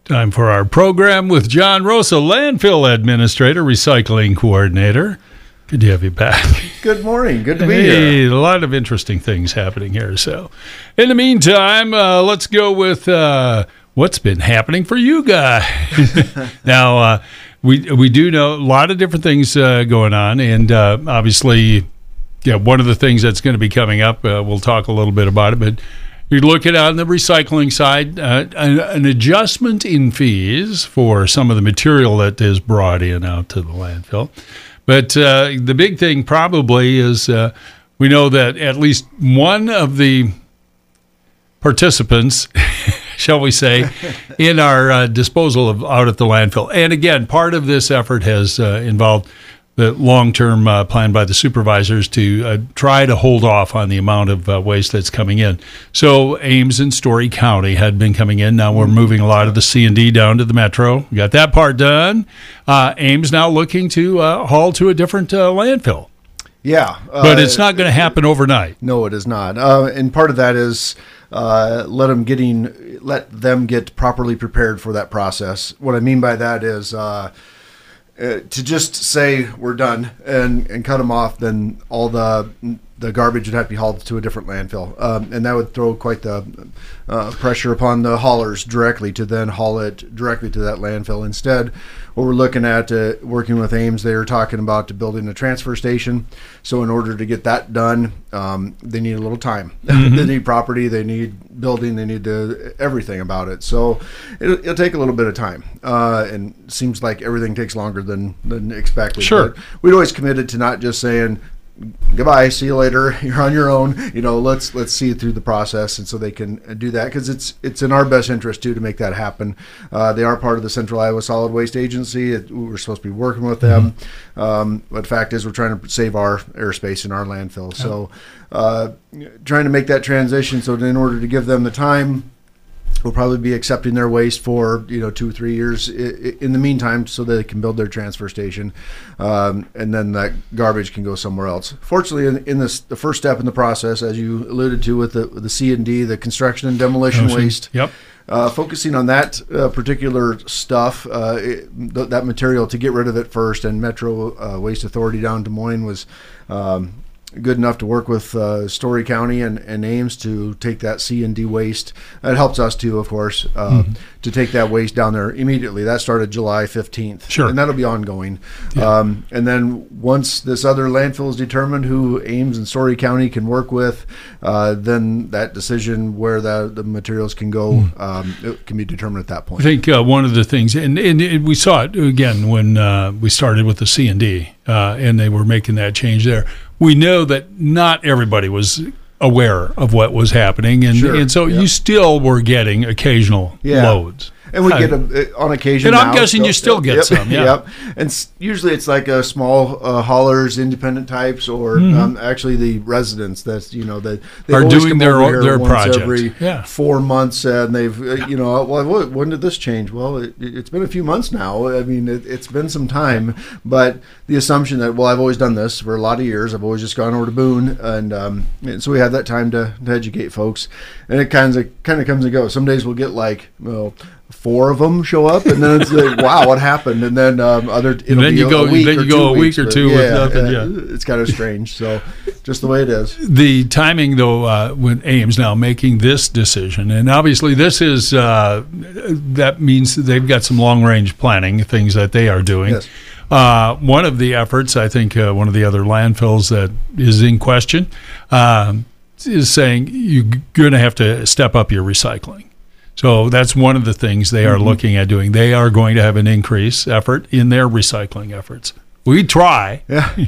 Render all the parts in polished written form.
Time for our program with John Rosa, landfill administrator, recycling coordinator. Good to have you back. Good morning. Good to be here. A lot of interesting things happening here. So, in the meantime, let's go with what's been happening for you guys. Now, we do know a lot of different things going on, and obviously, one of the things that's going to be coming up, we'll talk a little bit about it, but you're looking on the recycling side, an adjustment in fees for some of the material that is brought in out to the landfill. But the big thing probably is we know that at least one of the participants, shall we say, in our disposal of out at the landfill. And again, part of this effort has involved the long-term plan by the supervisors to try to hold off on the amount of waste that's coming in. So Ames and Story County had been coming in. Now we're moving a lot of the C&D down to the metro. We got that part done. Ames now looking to haul to a different landfill. Yeah. But it's not going to happen overnight. No, it is not. And part of that is let them get properly prepared for that process. What I mean by that is to just say we're done and cut them off, then all the garbage would have to be hauled to a different landfill, and that would throw quite the pressure upon the haulers directly to then haul it directly to that landfill. Instead, what we're looking at, working with Ames, they were talking about building a transfer station. So in order to get that done, they need a little time. Mm-hmm. They need property, they need building, they need everything about it. So it'll take a little bit of time, and it seems like everything takes longer than expected. Sure. But we'd always committed to not just saying, goodbye, see you later, you're on your own, let's see it through the process. And so they can do that, because it's in our best interest too to make that happen. They are part of the Central Iowa Solid Waste Agency. We're supposed to be working with them, but the fact is we're trying to save our airspace in our landfill. So trying to make that transition, so in order to give them the time, we'll probably be accepting their waste for 2 or 3 years in the meantime, so they can build their transfer station, and then that garbage can go somewhere else. Fortunately, in the first step in the process, as you alluded to with the C&D, the construction and demolition waste, focusing on that particular stuff, that material, to get rid of it first, and Metro Waste Authority down in Des Moines was good enough to work with Story County and Ames to take that C&D waste. It helps us too, of course, to take that waste down there immediately. That started July 15th. Sure. And that'll be ongoing. Yeah. And then once this other landfill is determined who Ames and Story County can work with, then that decision where the materials can go, it can be determined at that point. I think one of the things, and we saw it again when we started with the C&D, and they were making that change there. We know that not everybody was aware of what was happening, and so you still were getting occasional loads. And we get on occasion. And I'm guessing you still get some. Yeah. Yep. And usually it's like a small haulers, independent types, or actually the residents that's they are doing their project every 4 months, and they've well, when did this change? Well, it's been a few months now. I mean, it's been some time, but the assumption that I've always done this for a lot of years. I've always just gone over to Boone, and so we had that time to educate folks, and it kind of comes and goes. Some days we'll get 4 of them show up, and then it's like, wow, what happened? And then you go a week or two with nothing. It's kind of strange. So just the way it is. The timing, though, with Ames now making this decision, and obviously this is that means they've got some long range planning things that they are doing. Yes. One of the efforts, I think, one of the other landfills that is in question is saying you're going to have to step up your recycling. So that's one of the things they are looking at doing. They are going to have an increase effort in their recycling efforts. We try,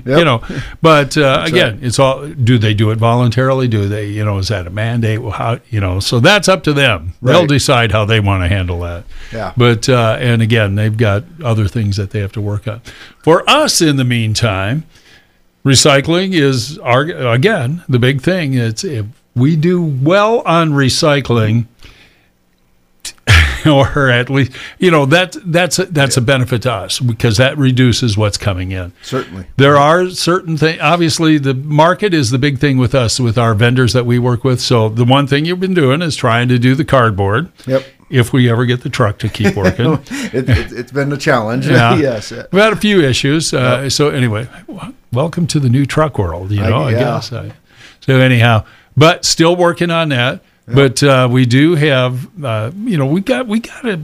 but again, it's all. Do they do it voluntarily? Do they, is that a mandate? How, so that's up to them. Right. They'll decide how they want to handle that. Yeah. But and again, they've got other things that they have to work on. For us, in the meantime, recycling is again the big thing. It's if we do well on recycling. or at least, that's a benefit to us because that reduces what's coming in. Certainly. There are certain things. Obviously, the market is the big thing with us, with our vendors that we work with. So the one thing you've been doing is trying to do the cardboard. Yep. If we ever get the truck to keep working. It's been a challenge. Yeah. Yes. We've had a few issues. So anyway, welcome to the new truck world, I guess. So anyhow, but still working on that. Yeah. But we do have, we got to,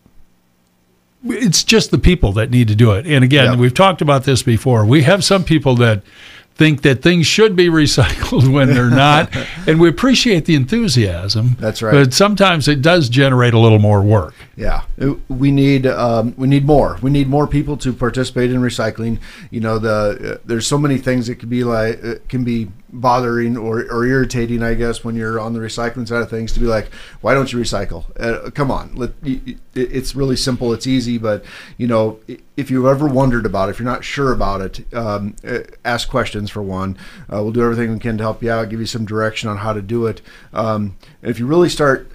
it's just the people that need to do it. And again, we've talked about this before. We have some people that think that things should be recycled when they're not, and we appreciate the enthusiasm. That's right. But sometimes it does generate a little more work. Yeah, we need more. We need more people to participate in recycling. There's so many things that can be bothering or irritating, I guess, when you're on the recycling side of things. To be like, why don't you recycle? Come on, it's really simple. It's easy, but if you've ever wondered about it, if you're not sure about it, ask questions for one. We'll do everything we can to help you out, give you some direction on how to do it. If you really start.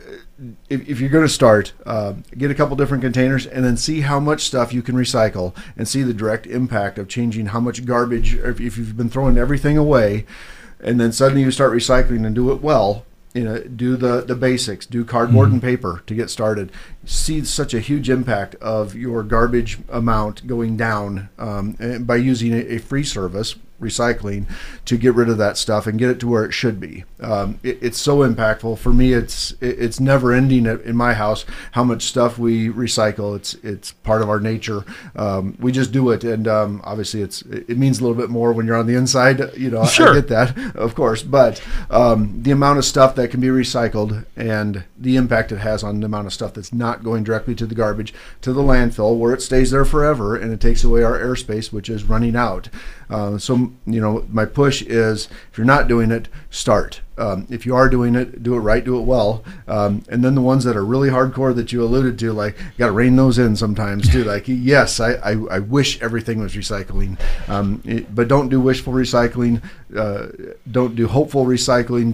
If you're going to start, get a couple different containers and then see how much stuff you can recycle and see the direct impact of changing how much garbage, if you've been throwing everything away and then suddenly you start recycling and do it well, do the basics, do cardboard and paper to get started. See such a huge impact of your garbage amount going down by using a free service, recycling, to get rid of that stuff and get it to where it should be. It's so impactful. For me, it's never ending in my house how much stuff we recycle. It's part of our nature. We just do it, and obviously it means a little bit more when you're on the inside. Sure. I get that, of course, but the amount of stuff that can be recycled and the impact it has on the amount of stuff that's not going directly to the garbage, to the landfill, where it stays there forever, and it takes away our airspace, which is running out. So my push is, if you're not doing it, start. If you are doing it, do it right, do it well. And then the ones that are really hardcore that you alluded to, like, you got to rein those in sometimes too. Like, yes, I wish everything was recycling, but don't do wishful recycling. Don't do hopeful recycling.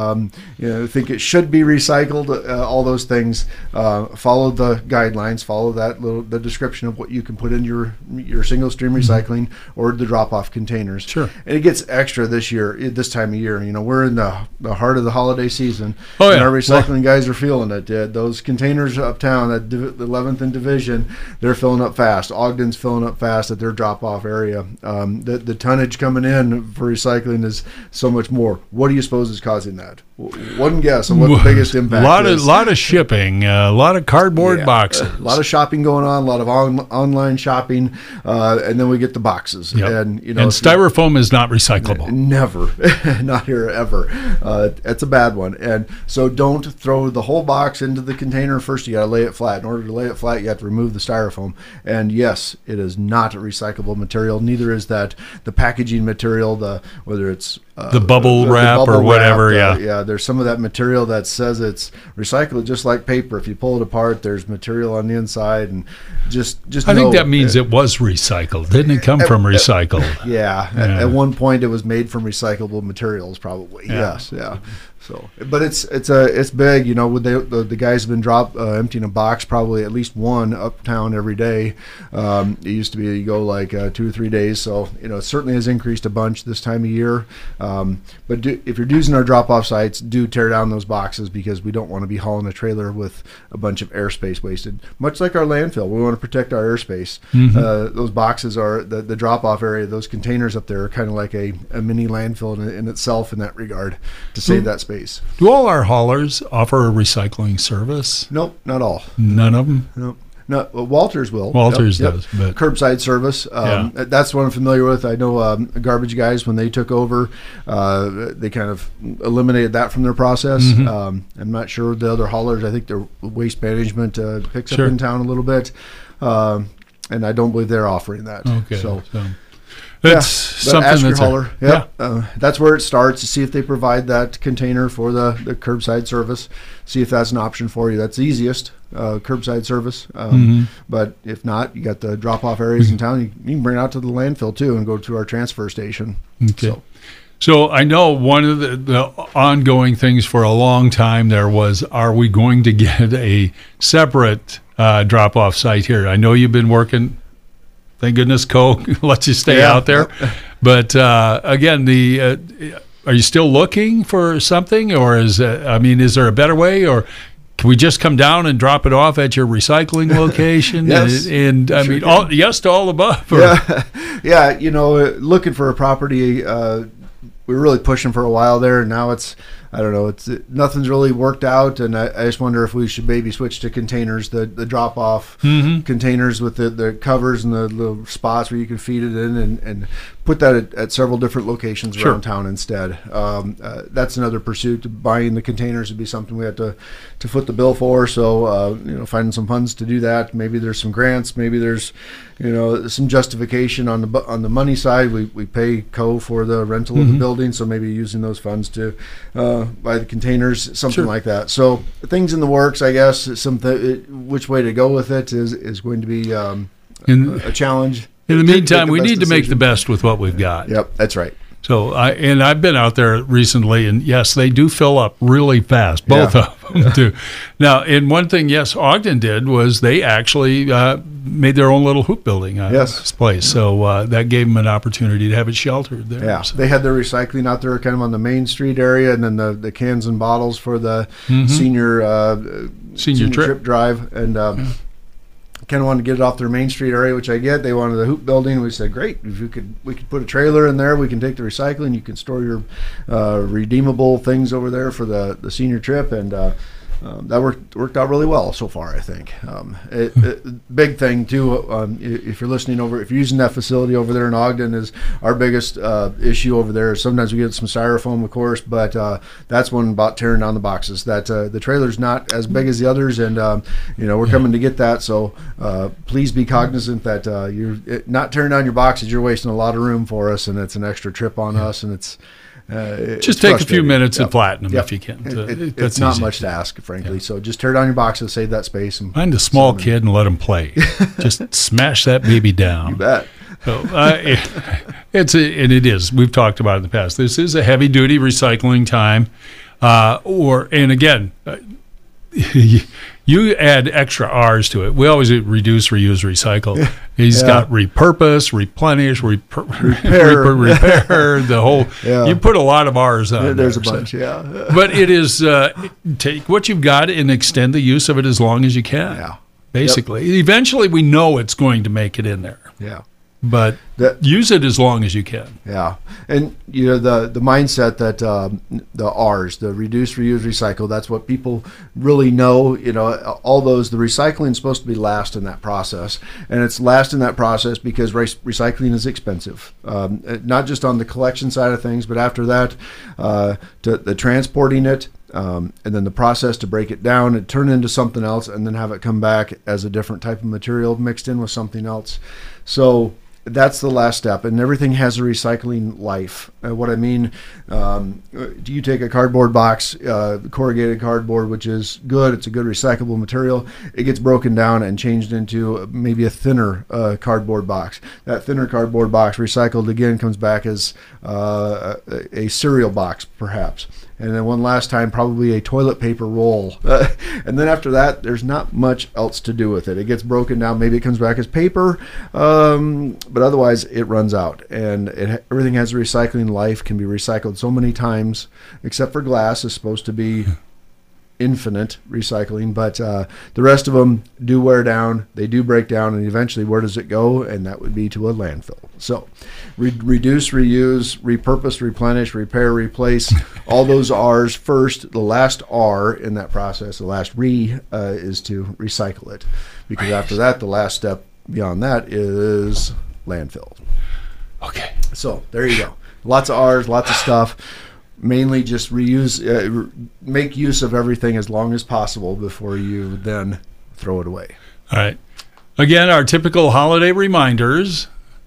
Don't think it should be recycled. All those things. Follow the guidelines. Follow the description of what you can put in your single stream recycling or the drop off containers. Sure. And it gets extra this time of year. We're in the heart of the holiday season. Oh, yeah. And our recycling guys are feeling it. Those containers uptown at the 11th and Division, they're filling up fast. Ogden's filling up fast at their drop-off area. The tonnage coming in for recycling is so much more. What do you suppose is causing that? One guess on what the biggest impact is. A lot of shipping, a lot of cardboard boxes. A lot of shopping going on, a lot of online shopping, and then we get the boxes. Yep. And styrofoam is not recyclable. Never. Not here ever. That's a bad one. And so don't throw the whole box into the container. First, you got to lay it flat. In order to lay it flat, you have to remove the styrofoam. And yes, it is not a recyclable material. Neither is the packaging material, whether it's the bubble wrap or whatever. Yeah, there's some of that material that says it's recycled, just like paper. If you pull it apart, there's material on the inside, and just I think that means it was recycled. Didn't it come from recycled? Yeah. At one point, it was made from recyclable materials, probably. Yeah. Yes. Yeah. So, but it's big. The guys have been emptying a box, probably at least one uptown every day. It used to be you go like 2 or 3 days. So it certainly has increased a bunch this time of year. But if you're using our drop-off sites, do tear down those boxes, because we don't want to be hauling a trailer with a bunch of airspace wasted. Much like our landfill, we want to protect our airspace. Mm-hmm. Those boxes are the drop-off area. Those containers up there are kind of like a mini landfill in itself in that regard, to save that space. Do all our haulers offer a recycling service? Nope, not all. None of them? Nope. No, Walters will. Walters does. But curbside service. That's what I'm familiar with. I know garbage guys, when they took over, they kind of eliminated that from their process. Mm-hmm. I'm not sure the other haulers. I think their waste management picks up in town a little bit. And I don't believe they're offering that. Okay. So that's something ask your that's hauler. That's where it starts, to see if they provide that container for the curbside service. See if that's an option for you. That's the easiest, curbside service. But if not, you got the drop-off areas in town. You can bring it out to the landfill too and go to our transfer station. Okay. So I know one of the ongoing things for a long time there was, are we going to get a separate drop-off site here? I know you've been working. Thank goodness Co lets you stay out there. But again, are you still looking for something, or is there a better way, or can we just come down and drop it off at your recycling location? Yes, and I mean, yes to all above. Yeah. Looking for a property. We were really pushing for a while there, and now nothing's really worked out, and I just wonder if we should maybe switch to containers, the drop-off containers with the covers and the little spots where you can feed it in, and put that at several different locations around town instead. That's another pursuit. Buying the containers would be something we have to foot the bill for, so finding some funds to do that. Maybe there's some grants, maybe there's some justification on the money side. We pay Co for the rental of the building, so maybe using those funds to buy the containers, something like that. So things in the works, I guess. Which way to go with it is going to be a challenge. In the meantime, we need to make the best with what we've got. Yep, that's right. So I've been out there recently, and yes, they do fill up really fast. Both of them do. Now, and one thing, yes, Ogden did was they actually made their own little hoop building on this place. So that gave them an opportunity to have it sheltered there. Yeah, so they had their recycling out there kind of on the Main Street area, and then the cans and bottles for the senior trip drive, and kind of wanted to get it off their Main Street area, which I get. They wanted the hoop building. We said, great, if we could put a trailer in there. We can take the recycling. You can store your redeemable things over there for the senior trip, and that worked out really well so far, I think. Big thing too, if you're listening if you're using that facility over there in Ogden, is our biggest issue over there. Sometimes we get some styrofoam, of course, but that's one about tearing down the boxes. That the trailer's not as big as the others, and we're coming to get that. So please be cognizant that you're not tearing down your boxes. You're wasting a lot of room for us, and it's an extra trip on us, and it's just take a few minutes and flatten them if you can. It's not much to ask, frankly. So just tear down your boxes, save that space. And find a small kid and let him play. Just smash that baby down. You bet. So it is. We've talked about it in the past. This is a heavy-duty recycling time, and again. You add extra R's to it. We always reduce, reuse, recycle. He's got repurpose, replenish, repair, the whole. You put a lot of R's on There's there, a bunch, But it is take what you've got and extend the use of it as long as you can. Yeah. Basically, eventually we know it's going to make it in there. Yeah. But use it as long as you can. Yeah, and the mindset that the R's, the reduce, reuse, recycle, that's what people really know. All those, the recycling is supposed to be last in that process, and it's last in that process because recycling is expensive. Not just on the collection side of things, but after that, the transporting it. And then the process to break it down and turn it into something else, and then have it come back as a different type of material mixed in with something else. So that's the last step, and everything has a recycling life. What I mean, you take a cardboard box, corrugated cardboard, which is good. It's a good recyclable material. It gets broken down and changed into maybe a thinner cardboard box. That thinner cardboard box, recycled again, comes back as a cereal box, perhaps. And then one last time, probably a toilet paper roll. And then after that, there's not much else to do with it. It gets broken down. Maybe it comes back as paper, but otherwise it runs out. And everything has a recycling life, can be recycled so many times, except for glass is supposed to be infinite recycling, but the rest of them do wear down, they do break down, and eventually where does it go? And that would be to a landfill. So reduce, reuse, repurpose, replenish, repair, replace, all those R's first. The last R in that process, the last is to recycle it, because after that, the last step beyond that is landfill. Okay, so there you go. Lots of R's, lots of stuff. Mainly just reuse, make use of everything as long as possible before you then throw it away. All right. Again, our typical holiday reminders,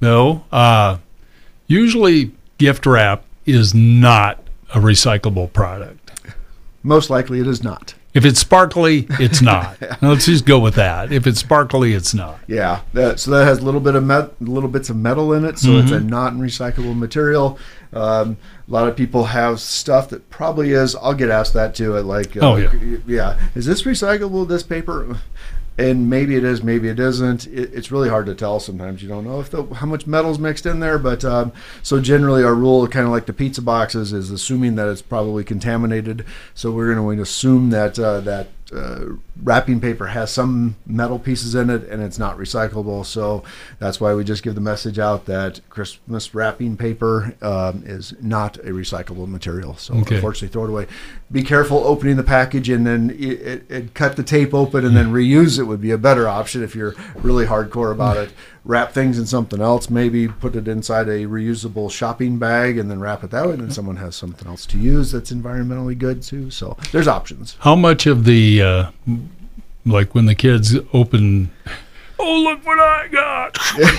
usually gift wrap is not a recyclable product. Most likely it is not. If it's sparkly, it's not. Now, let's just go with that. If it's sparkly, it's not. Yeah. So that has little bits of metal in it, so it's a non-recyclable material. lot of people have stuff that probably is. I'll get asked that too. Is this recyclable? This paper, and maybe it is, maybe it isn't. It's really hard to tell sometimes. You don't know how much metal's mixed in there. But so generally, our rule, kind of like the pizza boxes, is assuming that it's probably contaminated. So we're going to assume that wrapping paper has some metal pieces in it and it's not recyclable. So that's why we just give the message out that Christmas wrapping paper is not a recyclable material. So unfortunately, throw it away. Be careful opening the package, and then cut the tape open and then reuse it would be a better option if you're really hardcore about it. Wrap things in something else, maybe put it inside a reusable shopping bag and then wrap it that way, and then someone has something else to use that's environmentally good too. So there's options. How much of the like when the kids open, oh, look what I got,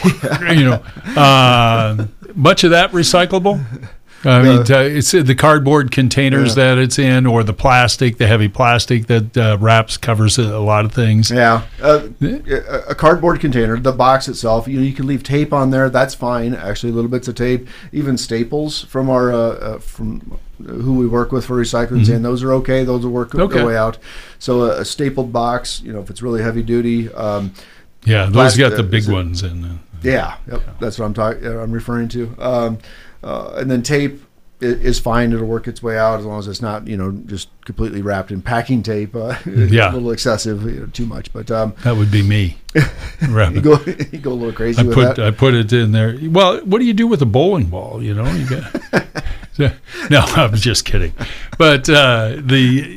much of that recyclable? I mean, it's the cardboard containers that it's in, or the plastic, the heavy plastic that wraps, covers a lot of things. Yeah, a cardboard container, the box itself, you can leave tape on there. That's fine. Actually, little bits of tape, even staples from our from who we work with for recycling, saying those are okay. Those will work their way out. So a stapled box, if it's really heavy duty. Those got the big ones in. That's what I'm referring to. And then tape is fine. It'll work its way out as long as it's not, just completely wrapped in packing tape. A little excessive, too much. But that would be me. you go a little crazy with that. I put it in there. Well, what do you do with a bowling ball? You got. No, I'm just kidding. But I have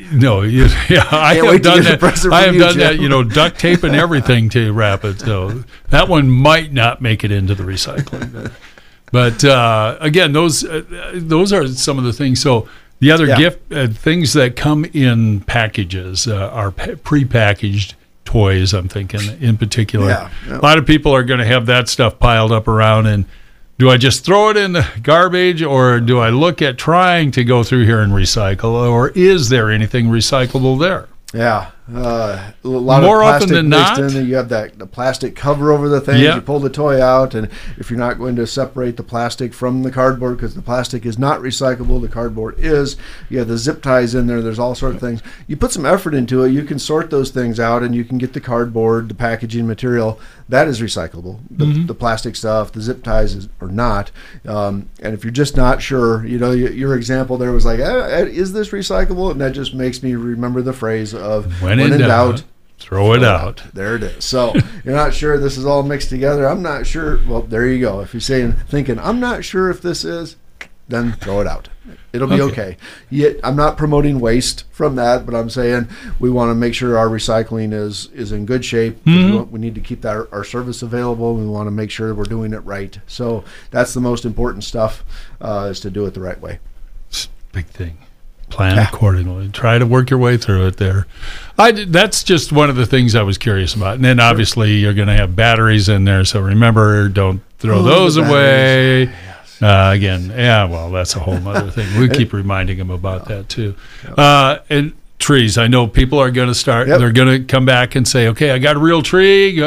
done that. I have done that. Duct tape and everything to wrap it. So that one might not make it into the recycling. But again, those are some of the things. So the other gift things that come in packages are pre-packaged toys. I'm thinking in particular. A lot of people are going to have that stuff piled up around. And do I just throw it in the garbage, or do I look at trying to go through here and recycle, or is there anything recyclable there? Yeah. A lot more of plastic often than mixed not. in there. You have the plastic cover over the thing. You pull the toy out, and if you're not going to separate the plastic from the cardboard, because the plastic is not recyclable, the cardboard is. You have the zip ties in there. There's all sorts of things. You put some effort into it, you can sort those things out, and you can get the cardboard, the packaging material that is recyclable. The plastic stuff, the zip ties are not. And if you're just not sure, your example there was like, is this recyclable? And that just makes me remember the phrase of when in doubt, throw it out. There it is. So you're not sure this is all mixed together. I'm not sure. Well, there you go. If you're thinking, I'm not sure if this is, then throw it out. It'll be okay. Yet I'm not promoting waste from that, but I'm saying we want to make sure our recycling is in good shape. We need to keep our service available. We want to make sure we're doing it right. So that's the most important stuff, is to do it the right way. Big thing. Plan accordingly. Try to work your way through it there. That's just one of the things I was curious about. And then obviously you're going to have batteries in there. So remember, don't throw those away. Again, that's a whole other thing. We keep reminding them about that too. And trees, I know people are going to start, they're going to come back and say, okay, I got a real tree,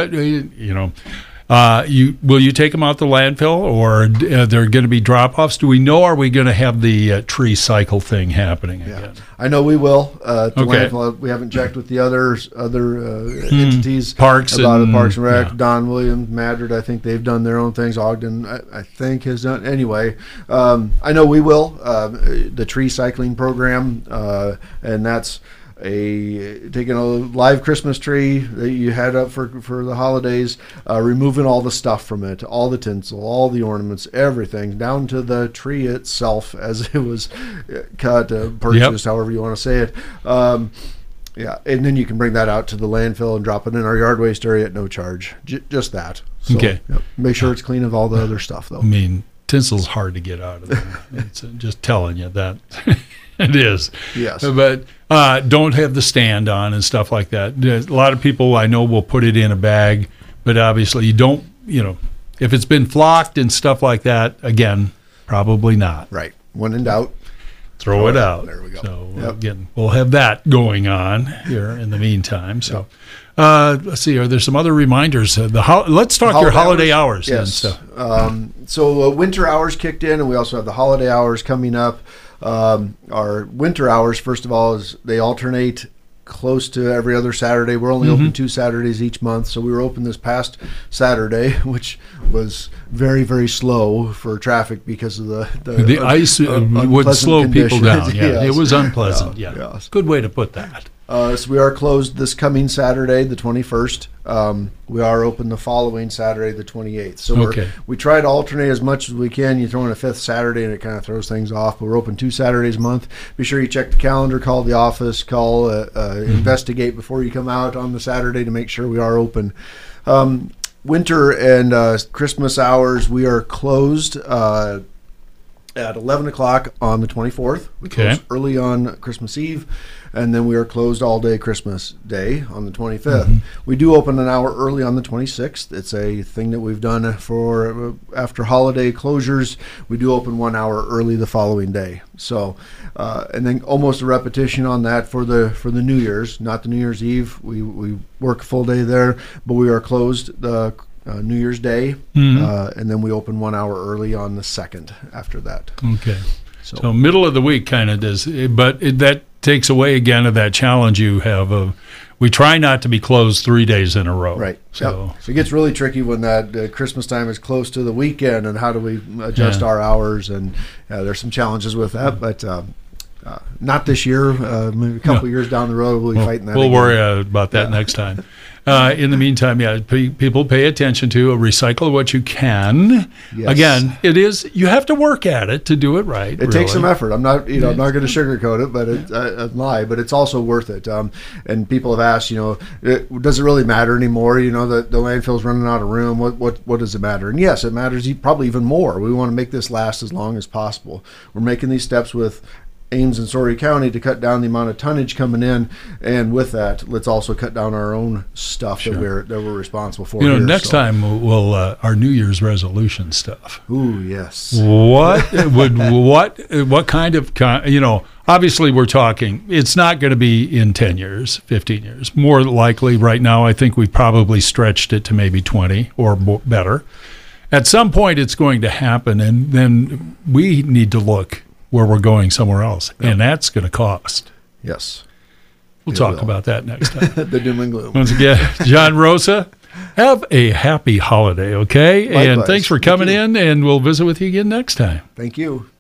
will you take them out the landfill, or they're going to be drop-offs? Do we know, are we going to have the tree cycle thing happening again? I know we will. Landfill, we haven't checked with the other entities. Parks about the Parks and Rec. Don Williams, Madrid, I think they've done their own things. Ogden, I think, has done. Anyway, I know we will. The tree cycling program, and that's taking a live Christmas tree that you had up for the holidays, removing all the stuff from it, all the tinsel, all the ornaments, everything, down to the tree itself as it was cut, purchased, however you want to say it. And then you can bring that out to the landfill and drop it in our yard waste area at no charge. Just that. So, make sure it's clean of all the other stuff, though. I mean, tinsel's hard to get out of there. It's just telling you that. It is. Yes. But don't have the stand on and stuff like that. A lot of people I know will put it in a bag, but obviously you don't, if it's been flocked and stuff like that, again, probably not. Right. When in doubt, throw it out. There we go. So again, we'll have that going on here in the meantime. So Let's see. Are there some other reminders? Let's talk your holiday hours and Yes. stuff. So winter hours kicked in, and we also have the holiday hours coming up. Our winter hours, first of all, is they alternate close to every other Saturday. We're only open 2 Saturdays each month. So we were open this past Saturday, which was very, very slow for traffic because of The ice would unpleasant slow people down. conditions. Yeah, Yes. it was unpleasant. Yeah, Yes. good way to put that. So we are closed this coming Saturday, the 21st. We are open the following Saturday, the 28th. So Okay. we try to alternate as much as we can. You throw in a 5th Saturday and it kind of throws things off. But we're open 2 Saturdays a month. Be sure you check the calendar, call the office, investigate before you come out on the Saturday to make sure we are open. Winter and Christmas hours, we are closed at 11 o'clock on the 24th. We close early on Christmas Eve, and then we are closed all day Christmas Day on the 25th. We do open an hour early on the 26th. It's a thing that we've done for after holiday closures. We do open 1 hour early the following day. So, and then almost a repetition on that for the New Year's, not the New Year's Eve. We work a full day there, but we are closed the New Year's Day, and then we open 1 hour early on the 2nd after that. Okay. So middle of the week kind of does, but that takes away again of that challenge you have of we try not to be closed 3 days in a row. Right. So, Yep. So it gets really tricky when that Christmas time is close to the weekend, and how do we adjust our hours? And there's some challenges with that, but not this year. Maybe a couple years down the road, we'll be fighting that. We'll again. worry about that next time. In the meantime, people pay attention to recycle what you can. Yes. Again, you have to work at it to do it right. It takes some effort. I'm not going to sugarcoat it, but lie. But it's also worth it. And people have asked, does it really matter anymore? The landfill's running out of room. What does it matter? And yes, it matters probably even more. We want to make this last as long as possible. We're making these steps with Ames and Story County to cut down the amount of tonnage coming in, and with that, let's also cut down our own stuff that we're responsible for. Next time we'll our New Year's resolution stuff. Ooh, yes. What kind of obviously we're talking. It's not going to be in 10 years, 15 years. More likely, right now, I think we've probably stretched it to maybe 20 or better. At some point, it's going to happen, and then we need to look where we're going somewhere else, and that's going to cost. Yes. We'll talk about that next time. The doom and gloom. Once again, John Rosa, have a happy holiday, okay? Likewise. And thanks for coming in, and we'll visit with you again next time. Thank you.